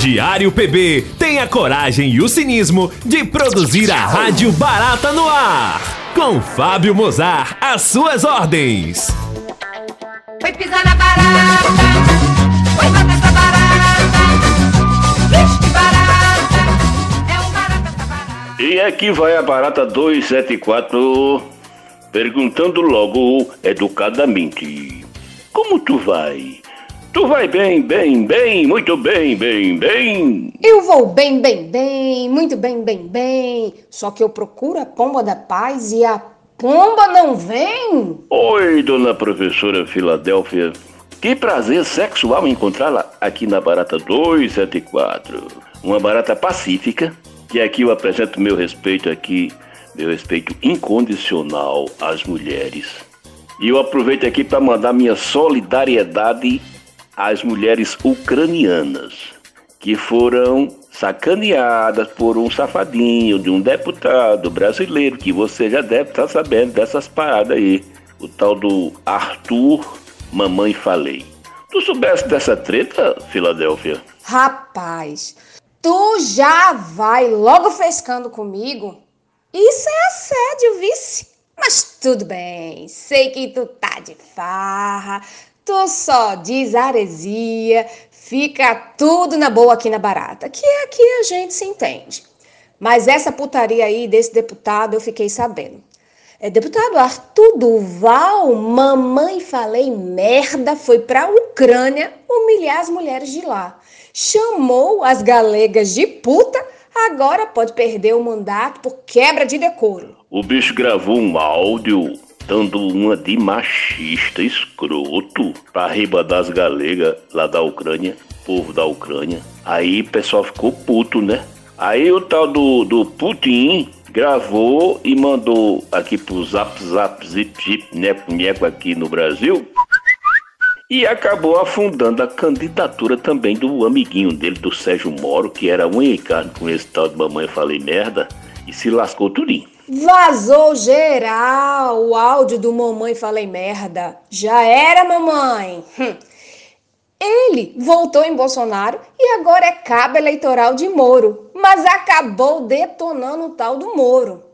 Diário PB tem a coragem e o cinismo de produzir a Rádio Barata no ar. Com Fábio Mozart, às suas ordens. Foi pisar na barata, foi matar essa barata. Que barata, é um barata essa barata. E aqui vai a Barata 274, perguntando logo educadamente: como tu vai? Tu vai bem, muito bem. Eu vou bem, muito bem. Só que eu procuro a pomba da paz e a pomba não vem. Oi, dona professora Filadélfia. Que prazer sexual encontrá-la aqui na Barata 274. Uma barata pacífica, que aqui eu apresento meu respeito incondicional às mulheres. E eu aproveito aqui para mandar minha solidariedade às mulheres ucranianas que foram sacaneadas por um safadinho de um deputado brasileiro, que você já deve estar sabendo dessas paradas aí, o tal do Arthur Mamãe Falei. Tu soubesse dessa treta, Filadélfia? Rapaz, tu já vai logo frescando comigo? Isso é assédio, vice. Mas tudo bem, sei que tu tá de farra, tu só diz heresia, fica tudo na boa aqui na Barata, que aqui a gente se entende. Mas essa putaria aí desse deputado eu fiquei sabendo. Deputado Arthur Duval, mamãe falei merda, foi pra Ucrânia humilhar as mulheres de lá. Chamou as galegas de puta, agora pode perder o mandato por quebra de decoro. O bicho gravou um áudio dando uma de machista escroto pra riba das galegas lá da Ucrânia, povo da Ucrânia. Aí o pessoal ficou puto, né? Aí o tal do Putin gravou e mandou aqui pro zap, zip, neco aqui no Brasil. E acabou afundando a candidatura também do amiguinho dele, do Sérgio Moro, que era unha e carne com esse tal de mamãe falei merda, e se lascou tudinho. Vazou geral o áudio do mamãe falei merda. Já era, mamãe. Ele voltou em Bolsonaro e agora é cabo eleitoral de Moro, mas acabou detonando o tal do Moro.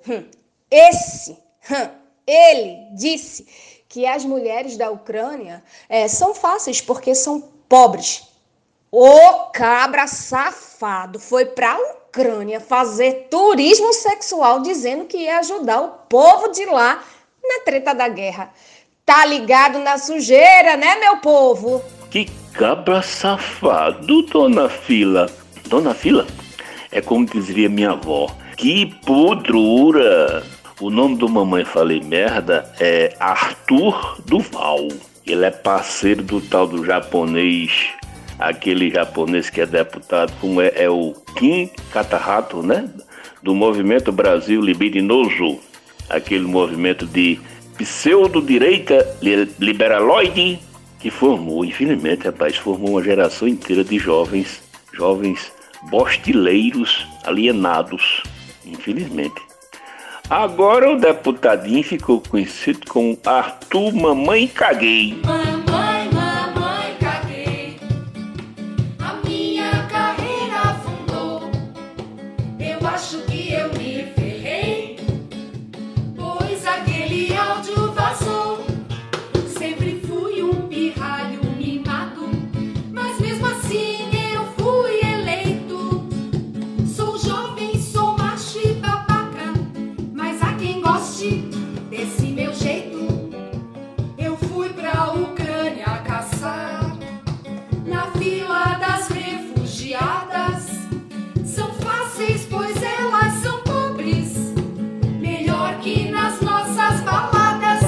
Ele disse que as mulheres da Ucrânia são fáceis porque são pobres. O cabra safado foi pra Ucrânia fazer turismo sexual dizendo que ia ajudar o povo de lá na treta da guerra. Tá ligado na sujeira, né, meu povo? Que cabra safado, dona Fila. Dona Fila? É como dizia minha avó. Que podrura! O nome do mamãe falei merda é Arthur Duval. Ele é parceiro do tal do japonês, aquele japonês que é deputado, como é o Kim Katahato, né? Do Movimento Brasil Libidinoso, aquele movimento de pseudo-direita liberaloide, que formou, infelizmente, rapaz, formou uma geração inteira de jovens bostileiros, alienados, infelizmente. Agora o deputadinho ficou conhecido como Arthur Mamãe Caguei. Mamãe, caguei. A minha carreira afundou. Eu acho que eu me ferrei, pois aquele áudio vazou. Sempre fui um pirralho mimado, mas mesmo assim eu fui eleito. Sou jovem, sou macho e babaca, mas há quem goste desse meu jeito. Eu fui pra Ucrânia caçar, na fila das refugiadas. São fáceis, pois elas são pobres, melhor que nas nossas baladas.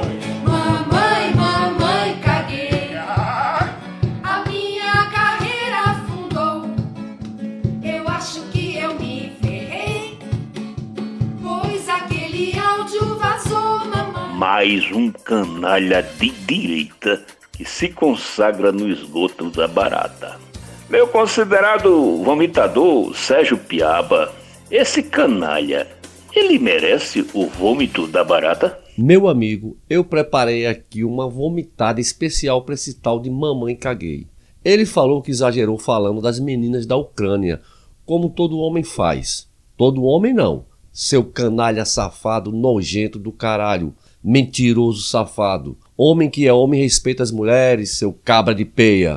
Mamãe, caguei. A minha carreira afundou. Eu acho que eu me ferrei, pois aquele áudio vazou, mamãe. Mais um canalha de direita que se consagra no esgoto da Barata. Meu considerado vomitador Sérgio Piaba, esse canalha, ele merece o vômito da Barata? Meu amigo, eu preparei aqui uma vomitada especial para esse tal de mamãe caguei. Ele falou que exagerou falando das meninas da Ucrânia, como todo homem faz. Todo homem não. Seu canalha safado, nojento do caralho. Mentiroso safado. Homem que é homem respeita as mulheres, seu cabra de peia.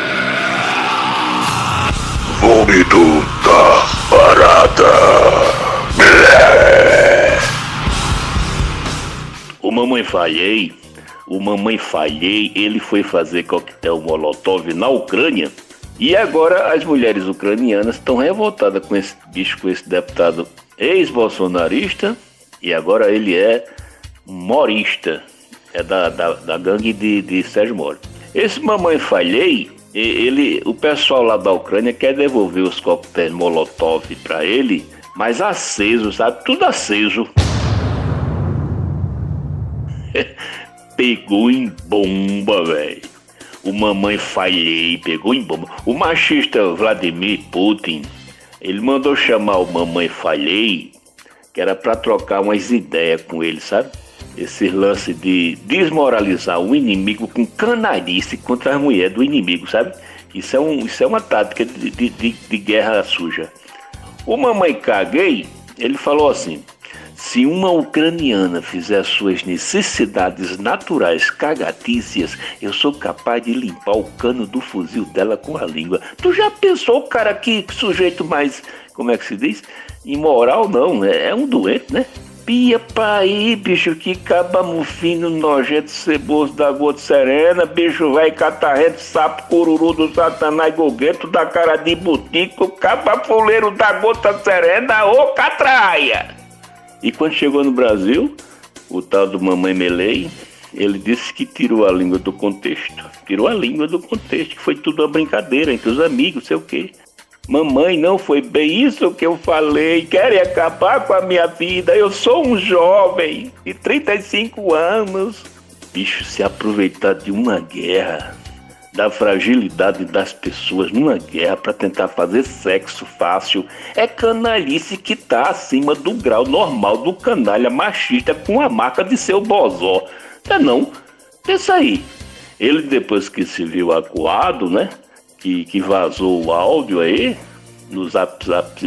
Vômito da barata. O Mamãe Falhei, ele foi fazer coquetel Molotov na Ucrânia. E agora as mulheres ucranianas estão revoltadas com esse bicho, com esse deputado ex-bolsonarista. E agora ele é morista. É da gangue de Sérgio Moro. Esse Mamãe Falhei, o pessoal lá da Ucrânia quer devolver os coquetéis Molotov pra ele, mas aceso, sabe? Tudo aceso. Pegou em bomba, velho. O Mamãe Falhei pegou em bomba. O machista Vladimir Putin, ele mandou chamar o Mamãe Falhei, que era pra trocar umas ideias com ele, sabe? Esse lance de desmoralizar o inimigo com canalice contra as mulheres do inimigo, sabe? Isso é uma tática de guerra suja. O Mamãe Caguei, ele falou assim: se uma ucraniana fizer suas necessidades naturais cagatícias, eu sou capaz de limpar o cano do fuzil dela com a língua. Tu já pensou, cara, que sujeito mais, como é que se diz? Imoral não, é um doente, né? Pia pra aí, bicho, que caba mufino, nojento, ceboso da gota serena, bicho vai catarrento, sapo, cururu do satanás gogueto, da cara de butico, caba fuleiro da gota serena, ô catraia! E quando chegou no Brasil, o tal do Mamãe Melei, ele disse que tirou a língua do contexto. Tirou a língua do contexto, que foi tudo uma brincadeira entre os amigos, sei o quê. Mamãe, não foi bem isso que eu falei. Querem acabar com a minha vida. Eu sou um jovem de 35 anos. Bicho, se aproveitar de uma guerra, da fragilidade das pessoas numa guerra para tentar fazer sexo fácil, é canalice que tá acima do grau normal do canalha machista com a marca de seu bozó. Não? Pensa aí. Ele, depois que se viu acuado, né? Que vazou o áudio aí, no zap,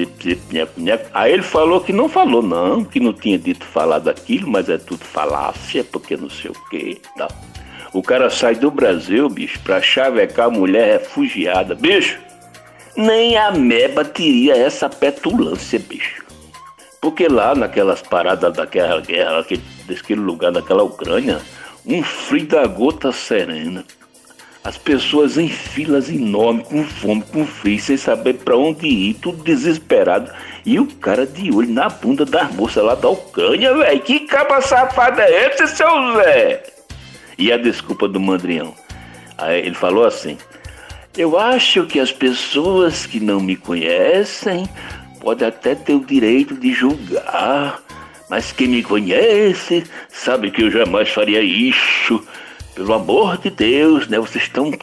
nheco. Aí ele falou que não falou não, que não tinha dito falar daquilo, mas é tudo falácia, porque não sei o que e tal. O cara sai do Brasil, bicho, pra chavecar a mulher refugiada. Bicho, nem a meba teria essa petulância, bicho. Porque lá naquelas paradas daquela guerra, daquele lugar, daquela Ucrânia, um frio da gota serena. As pessoas em filas enormes, com fome, com frio, sem saber pra onde ir, tudo desesperado. E o cara de olho na bunda das moças lá da Ucrânia, velho. Que caba safada é esse, seu Zé? E a desculpa do Mandrião? Aí ele falou assim: eu acho que as pessoas que não me conhecem podem até ter o direito de julgar, mas quem me conhece sabe que eu jamais faria isso. Pelo amor de Deus, né? Vocês estão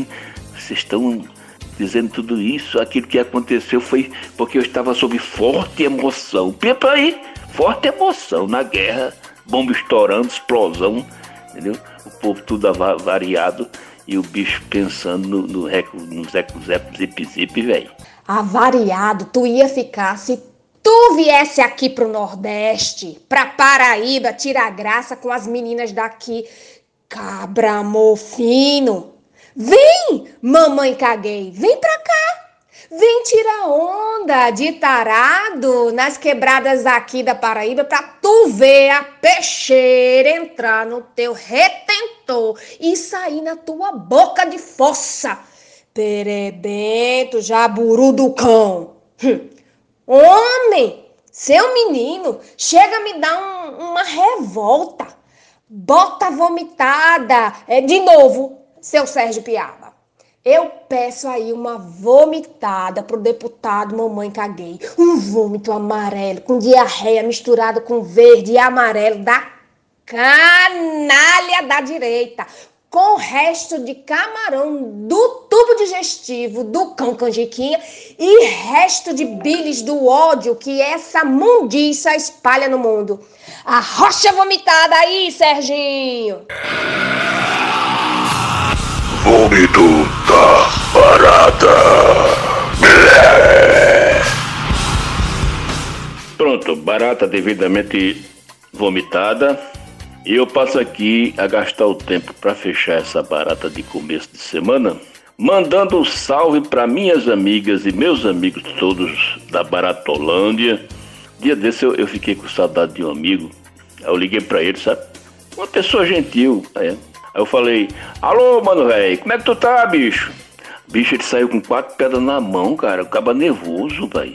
dizendo tudo isso. Aquilo que aconteceu foi porque eu estava sob forte emoção. Pepa aí, forte emoção na guerra, bomba estourando, explosão, entendeu? O povo tudo avariado e o bicho pensando no zip, velho. Avariado, tu ia ficar se tu viesse aqui pro Nordeste, pra Paraíba, tirar graça com as meninas daqui. Cabra mofino, vem, mamãe caguei, vem pra cá, vem tirar onda de tarado nas quebradas aqui da Paraíba pra tu ver a peixeira entrar no teu retentor e sair na tua boca de fossa, perebento, jaburu do cão. Homem, seu menino, chega a me dar uma revolta. Bota vomitada. De novo, seu Sérgio Piaba. Eu peço aí uma vomitada pro deputado Mamãe Caguei. Um vômito amarelo com diarreia misturado com verde e amarelo da canalha da direita. Com resto de camarão do tubo digestivo do cão canjiquinha e resto de bilis do ódio que essa mundiça espalha no mundo. Arrocha vomitada aí, Serginho! Vômito da barata. Pronto, barata devidamente vomitada. E eu passo aqui a gastar o tempo para fechar essa barata de começo de semana, mandando um salve para minhas amigas e meus amigos todos da Baratolândia. Dia desse eu fiquei com saudade de um amigo. Aí eu liguei para ele, sabe? Uma pessoa gentil. Aí eu falei: alô, mano, velho, como é que tu tá, bicho? Bicho, ele saiu com 4 pedras na mão, cara. O caba nervoso, velho.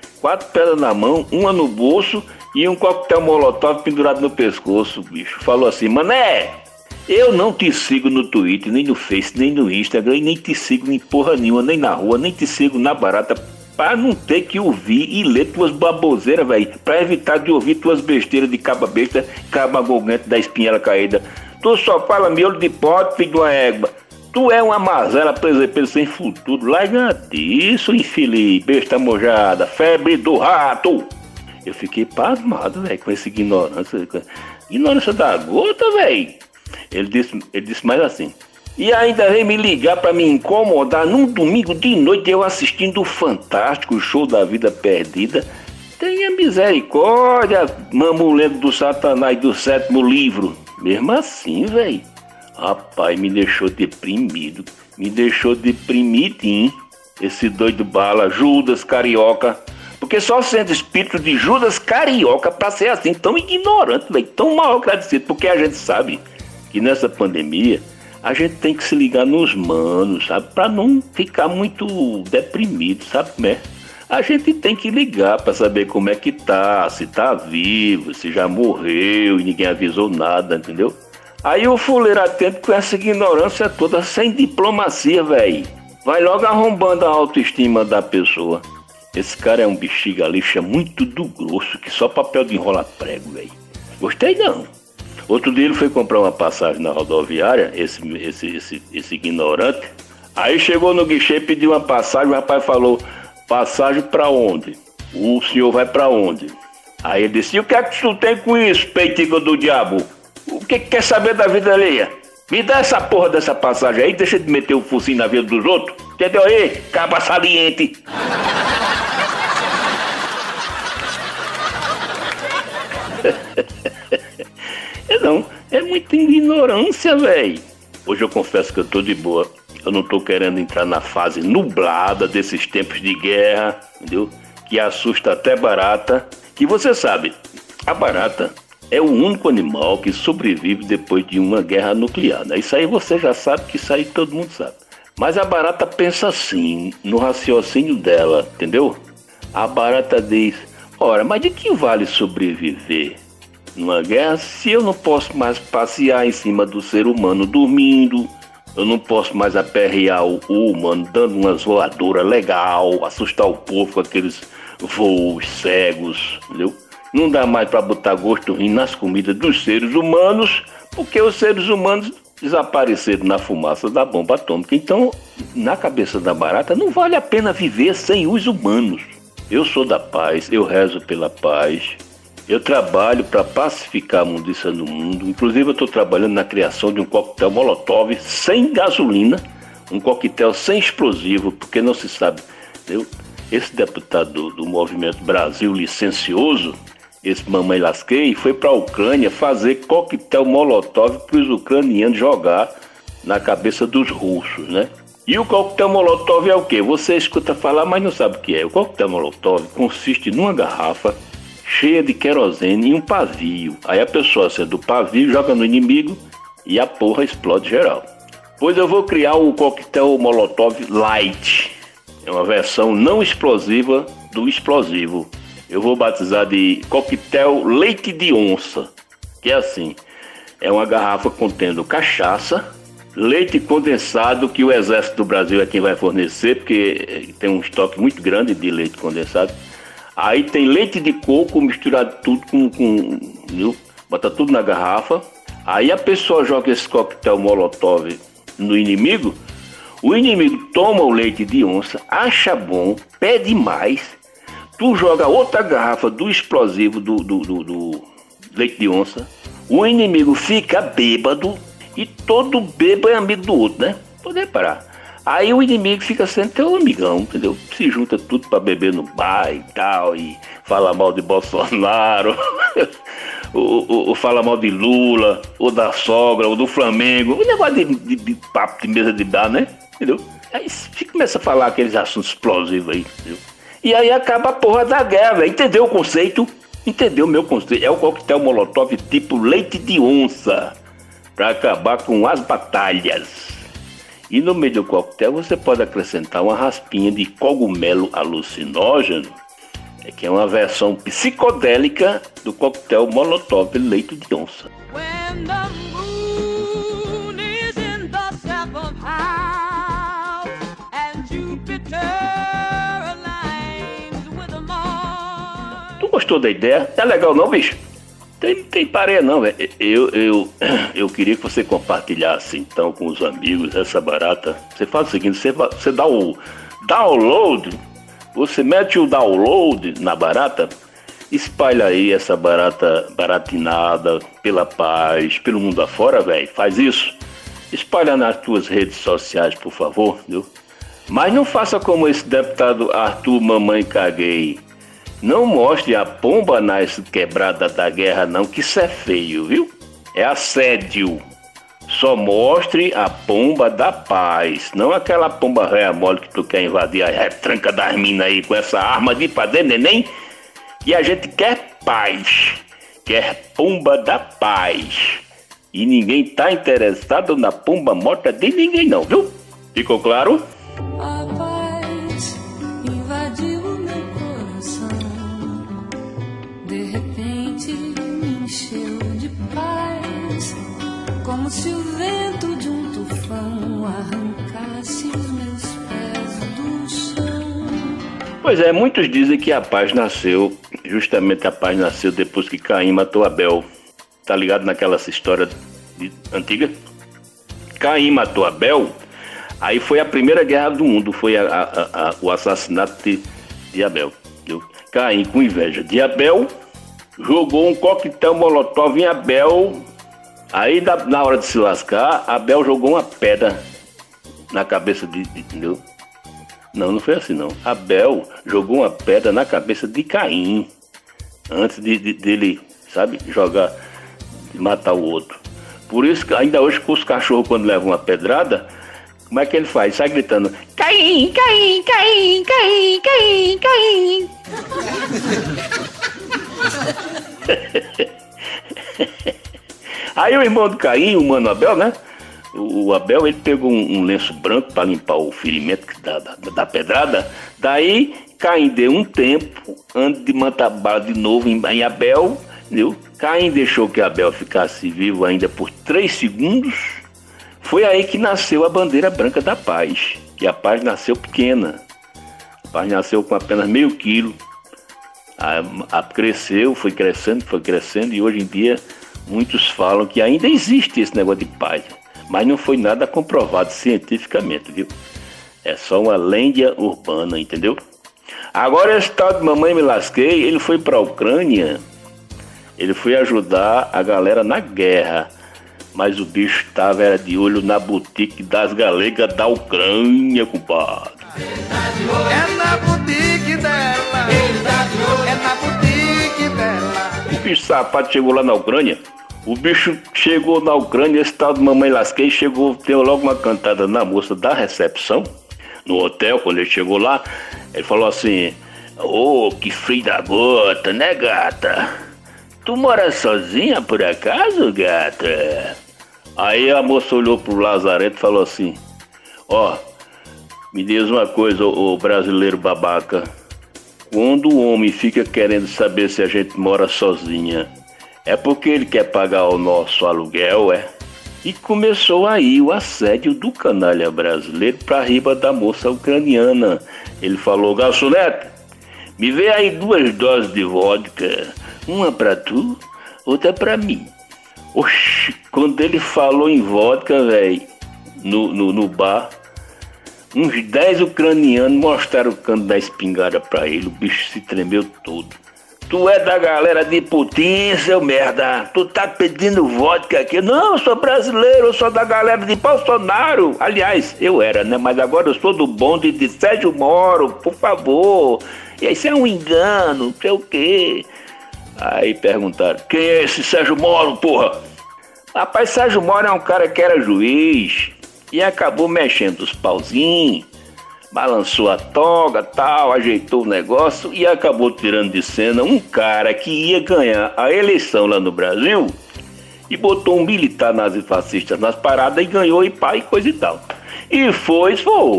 4 pedras na mão, uma no bolso e um coquetel molotov pendurado no pescoço, bicho. Falou assim: mané, eu não te sigo no Twitter, nem no Face, nem no Instagram, e nem te sigo em porra nenhuma, nem na rua, nem te sigo na barata, pra não ter que ouvir e ler tuas baboseiras, velho. Pra evitar de ouvir tuas besteiras de caba besta, caba golgante da espinhela caída. Tu só fala miolo de pote, filho de uma égua. Tu é uma mazela presepeiro sem futuro. Larga disso, infeliz, besta mojada, febre do rato. Eu fiquei pasmado, velho, com essa ignorância. Ignorância da gota, velho. Ele disse mais assim: e ainda vem me ligar pra me incomodar num domingo de noite, eu assistindo o fantástico Show da Vida Perdida. Tenha misericórdia, mamulento do Satanás do 7º livro. Mesmo assim, velho. Rapaz, me deixou deprimido. Me deixou deprimidinho. Esse doido bala, Judas Carioca. Porque só sendo espírito de Judas Carioca pra ser assim, tão ignorante, velho, tão mal agradecido. Porque a gente sabe que nessa pandemia a gente tem que se ligar nos manos, sabe? Pra não ficar muito deprimido, sabe, né? A gente tem que ligar pra saber como é que tá, se tá vivo, se já morreu e ninguém avisou nada, entendeu? Aí o fuleiro atento com essa ignorância toda, sem diplomacia, velho. Vai logo arrombando a autoestima da pessoa. Esse cara é um bexiga lixa muito do grosso, que só papel de enrolar prego, velho. Gostei não. Outro dia ele foi comprar uma passagem na rodoviária, esse ignorante. Aí chegou no guichê e pediu uma passagem, o rapaz falou: passagem pra onde? O senhor vai pra onde? Aí ele disse: e o que é que tu tem com isso, peitiga do diabo? O que quer saber da vida alheia? Me dá essa porra dessa passagem aí, deixa de meter o focinho na vida dos outros. Entendeu aí? Caba saliente. Não, é muita ignorância, velho. Hoje eu confesso que eu tô de boa. Eu não tô querendo entrar na fase nublada desses tempos de guerra, entendeu? Que assusta até barata. Que você sabe, a barata é o único animal que sobrevive depois de uma guerra nuclear, né? Isso aí você já sabe, que isso aí todo mundo sabe. Mas a barata pensa assim, no raciocínio dela, entendeu? A barata diz: ora, mas de que vale sobreviver numa guerra se eu não posso mais passear em cima do ser humano dormindo? Eu não posso mais aperrear o humano dando umas voadoras legal, assustar o povo com aqueles voos cegos, entendeu? Não dá mais para botar gosto ruim nas comidas dos seres humanos, porque os seres humanos desapareceram na fumaça da bomba atômica. Então, na cabeça da barata, não vale a pena viver sem os humanos. Eu sou da paz, eu rezo pela paz, eu trabalho para pacificar a mundiça no mundo. Inclusive, eu estou trabalhando na criação de um coquetel molotov sem gasolina, um coquetel sem explosivo, porque não se sabe, entendeu? Esse deputado do Movimento Brasil Licencioso, esse mamãe lasquei, foi para a Ucrânia fazer coquetel molotov para os ucranianos jogar na cabeça dos russos, né? E o coquetel molotov é o quê? Você escuta falar, mas não sabe o que é. O coquetel molotov consiste numa garrafa cheia de querosene e um pavio. Aí a pessoa acende o pavio, joga no inimigo e a porra explode geral. Pois eu vou criar o coquetel molotov light. É uma versão não explosiva do explosivo. Eu vou batizar de coquetel leite de onça, que é assim: é uma garrafa contendo cachaça, leite condensado, que o Exército do Brasil é quem vai fornecer, porque tem um estoque muito grande de leite condensado. Aí tem leite de coco misturado tudo viu? Bota tudo na garrafa. Aí a pessoa joga esse coquetel molotov no inimigo. O inimigo toma o leite de onça, acha bom, pede mais. Tu joga outra garrafa do explosivo do leite de onça. O inimigo fica bêbado. E todo bêbado é amigo do outro, né? Pode reparar. Aí o inimigo fica sendo teu amigão, entendeu? Se junta tudo pra beber no bar e tal, e fala mal de Bolsonaro, ou fala mal de Lula, ou da sogra, ou do Flamengo, um negócio de papo de mesa de bar, né? Entendeu? Aí começa a falar aqueles assuntos explosivos aí, entendeu? E aí acaba a porra da guerra, velho. Entendeu o conceito? Entendeu o meu conceito? É o coquetel Molotov tipo leite de onça, pra acabar com as batalhas. E no meio do coquetel você pode acrescentar uma raspinha de cogumelo alucinógeno, que é uma versão psicodélica do coquetel Molotov leite de onça. When the moon is in the seventh house and Jupiter aligns with the Mars. Tu gostou da ideia? Tá legal não, bicho? Tem pareia não, velho. Eu queria que você compartilhasse então com os amigos essa barata. Você faz o seguinte, você dá o download, você mete o download na barata, espalha aí essa barata baratinada pela paz, pelo mundo afora, velho. Faz isso. Espalha nas tuas redes sociais, por favor, viu? Mas não faça como esse deputado Arthur Mamãe Caguei. Não mostre a pomba nas quebradas da guerra não, que isso é feio, viu? É assédio. Só mostre a pomba da paz, não aquela pomba réia mole que tu quer invadir a retranca das minas aí com essa arma de padê neném. E a gente quer paz, quer pomba da paz. E ninguém tá interessado na pomba morta de ninguém não, viu? Ficou claro? A paz invadiu meu coração, de repente me encheu de paz, como se o vento de um tufão arrancasse os meus pés do chão. Pois é, muitos dizem que a paz nasceu, justamente a paz nasceu depois que Caim matou Abel. Tá ligado naquela história antiga? Caim matou Abel. Aí foi a primeira guerra do mundo, foi o assassinato de Abel. Viu? Caim, com inveja de Abel, jogou um coquetel Molotov em Abel. Aí na hora de se lascar, Abel jogou uma pedra na cabeça entendeu? Não foi assim não. Abel jogou uma pedra na cabeça de Caim, antes dele, sabe, matar o outro. Por isso que ainda hoje os cachorros, quando levam uma pedrada, como é que ele faz? Sai gritando: Caim, Caim, Caim, Caim, Caim, Caim. Aí o irmão do Caim, o mano Abel, né? O Abel, ele pegou um lenço branco para limpar o ferimento da pedrada. Daí Caim deu um tempo antes de matar bala de novo em Abel, entendeu? Caim deixou que Abel ficasse vivo ainda por 3 segundos. Foi aí que nasceu a bandeira branca da paz, que a paz nasceu pequena. A paz nasceu com apenas meio quilo. Cresceu, foi crescendo e hoje em dia muitos falam que ainda existe esse negócio de paz. Mas não foi nada comprovado cientificamente, viu? É só uma lenda urbana, entendeu? Agora esse tal de Mamãe Me Lasquei, ele foi pra Ucrânia, ele foi ajudar a galera na guerra. Mas o bicho era de olho na boutique das galegas da Ucrânia, compadre. É na boutique dela, é na boutique dela. O bicho safado chegou lá na Ucrânia. O bicho chegou na Ucrânia, esse tal de Mamãe Lasquei deu logo uma cantada na moça da recepção, no hotel. Quando ele chegou lá, ele falou assim: ô, que frio da gota, né, gata? Tu mora sozinha por acaso, gata? Aí a moça olhou pro Lazareto e falou assim: ó, me diz uma coisa, ô brasileiro babaca. Quando o homem fica querendo saber se a gente mora sozinha, é porque ele quer pagar o nosso aluguel, é? E começou aí o assédio do canalha brasileiro pra riba da moça ucraniana. Ele falou: garçonete, me vê aí 2 doses de vodka, uma pra tu, outra pra mim. Oxi, quando ele falou em vodka, velho, no bar, uns 10 ucranianos mostraram o cano da espingarda pra ele. O bicho se tremeu todo. Tu é da galera de Putin, seu merda. Tu tá pedindo vodka aqui. Não, eu sou brasileiro, eu sou da galera de Bolsonaro. Aliás, eu era, né? Mas agora eu sou do bonde de Sérgio Moro, por favor. E isso é um engano, não sei o quê. Aí perguntaram, quem é esse Sérgio Moro, porra? Rapaz, Sérgio Moro é um cara que era juiz e acabou mexendo os pauzinhos, balançou a toga, tal, ajeitou o negócio e acabou tirando de cena um cara que ia ganhar a eleição lá no Brasil e botou um militar nazifascista nas paradas e ganhou e pá e coisa e tal. E foi.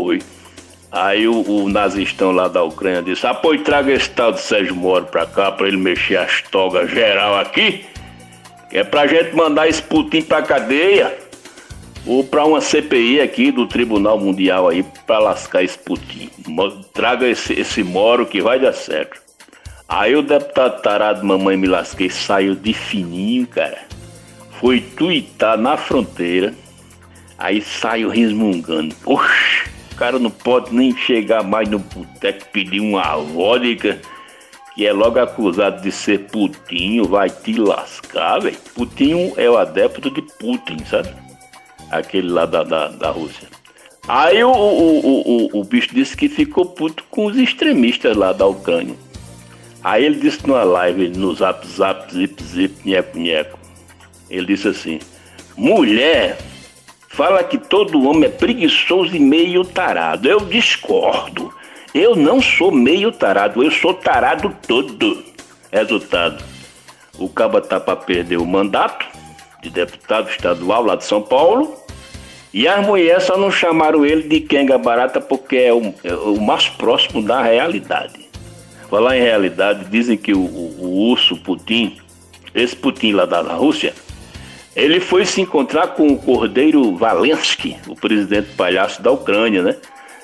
Aí o nazistão lá da Ucrânia disse, pois traga esse tal de Sérgio Moro pra cá pra ele mexer as togas geral aqui, que é pra gente mandar esse Putin pra cadeia ou pra uma CPI aqui do Tribunal Mundial aí pra lascar esse Putin. Traga esse Moro que vai dar certo. Aí o deputado tarado Mamãe Me Lasquei saiu de fininho, cara. Foi tuitar na fronteira. Aí saiu resmungando. Poxa, o cara não pode nem chegar mais no boteco pedir uma vodka, que é logo acusado de ser Putinho, vai te lascar, velho. Putinho é o adepto de Putin, sabe? Aquele lá da Rússia. Aí o bicho disse que ficou puto com os extremistas lá da Ucrânia. Aí ele disse numa live, no zap, zip, nheco. Ele disse assim, mulher fala que todo homem é preguiçoso e meio tarado. Eu discordo. Eu não sou meio tarado, eu sou tarado todo. Resultado, o caba tá pra perder o mandato de deputado estadual lá de São Paulo e as mulheres só não chamaram ele de quenga barata porque é o mais próximo da realidade. Falar em realidade, dizem que o urso Putin, esse Putin lá da Rússia, ele foi se encontrar com o Cordeiro Valensky, o presidente palhaço da Ucrânia, né?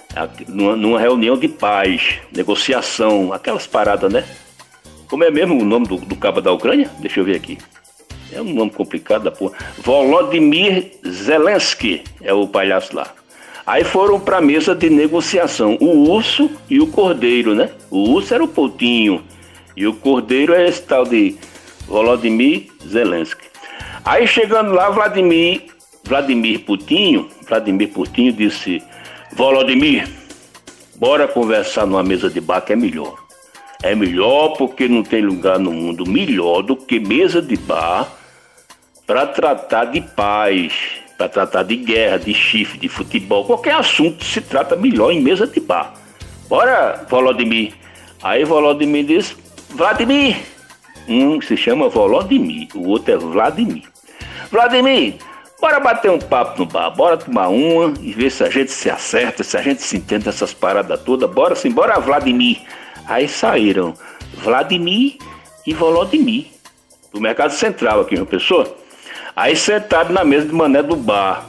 Numa reunião de paz, negociação, aquelas paradas, né? Como é mesmo o nome do cabo da Ucrânia? Deixa eu ver aqui. É um nome complicado da porra. Volodymyr Zelensky é o palhaço lá. Aí foram pra mesa de negociação, o urso e o cordeiro, né? O urso era o Putinho e o cordeiro é esse tal de Volodymyr Zelensky. Aí chegando lá, Vladimir Putinho disse, Volodymyr, bora conversar numa mesa de bar que é melhor. É melhor porque não tem lugar no mundo melhor do que mesa de bar para tratar de paz, para tratar de guerra, de chifre, de futebol, qualquer assunto se trata melhor em mesa de bar. Bora, Volodymyr. Aí Volodymyr disse, Vladimir. Um se chama Volodymyr, o outro é Vladimir. Vladimir, bora bater um papo no bar, bora tomar uma e ver se a gente se acerta, se a gente se entende essas paradas todas. Bora sim, bora Vladimir. Aí saíram Vladimir e Volodymyr, do Mercado Central aqui em João Pessoa. Aí sentado na mesa de mané do bar.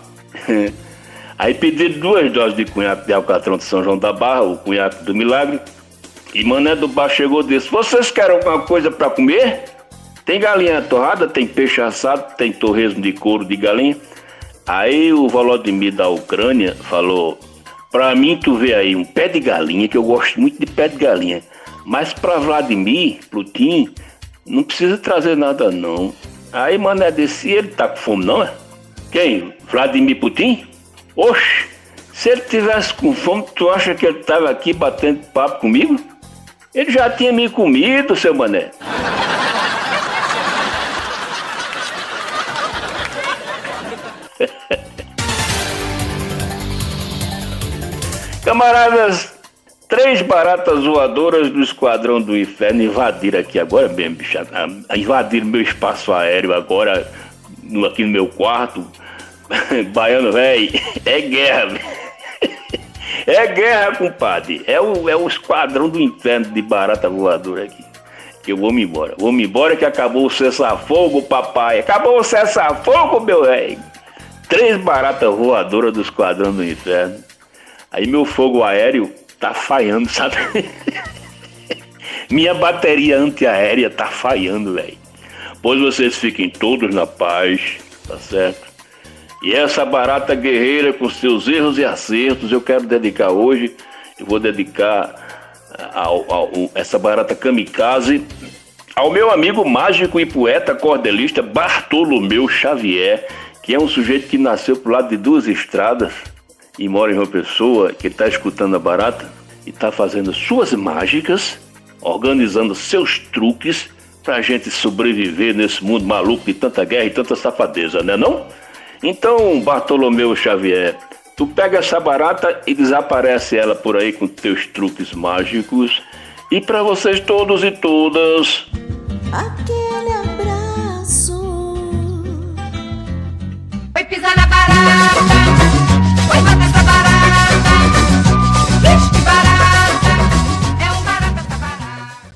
Aí pediram 2 doses de cunhaque de alcatrão de São João da Barra, o cunhaque do Milagre. E mané do bar chegou e disse, vocês querem alguma coisa para comer? Tem galinha torrada, tem peixe assado, tem torresmo de couro de galinha. Aí o Volodymyr da Ucrânia falou, pra mim tu vê aí um pé de galinha, que eu gosto muito de pé de galinha. Mas pra Vladimir Putin, não precisa trazer nada não. Aí mané disse, ele tá com fome não é? Quem? Vladimir Putin? Oxe, se ele tivesse com fome, tu acha que ele tava aqui batendo papo comigo? Ele já tinha me comido, seu mané. Camaradas, 3 baratas voadoras do Esquadrão do Inferno invadiram aqui agora mesmo, bicho. Invadiram meu espaço aéreo agora, aqui no meu quarto. Baiano, velho, é guerra, véio. É guerra, compadre. É o Esquadrão do Inferno de barata voadora aqui. Que eu vou me embora. Vou me embora que acabou o cessar-fogo, papai. Acabou o cessar-fogo, meu velho. 3 baratas voadoras do Esquadrão do Inferno. Aí meu fogo aéreo tá falhando, sabe? Minha bateria antiaérea tá falhando, velho. Pois vocês fiquem todos na paz, tá certo? E essa barata guerreira com seus erros e acertos, eu quero dedicar hoje, eu vou dedicar essa barata kamikaze ao meu amigo mágico e poeta cordelista Bartolomeu Xavier, que é um sujeito que nasceu pro lado de duas estradas e mora em uma pessoa que está escutando a Barata e está fazendo suas mágicas, organizando seus truques pra gente sobreviver nesse mundo maluco de tanta guerra e tanta safadeza, né não? Então, Bartolomeu Xavier, tu pega essa barata e desaparece ela por aí com teus truques mágicos. E pra vocês todos e todas, aquele abraço. Foi pisar na barata.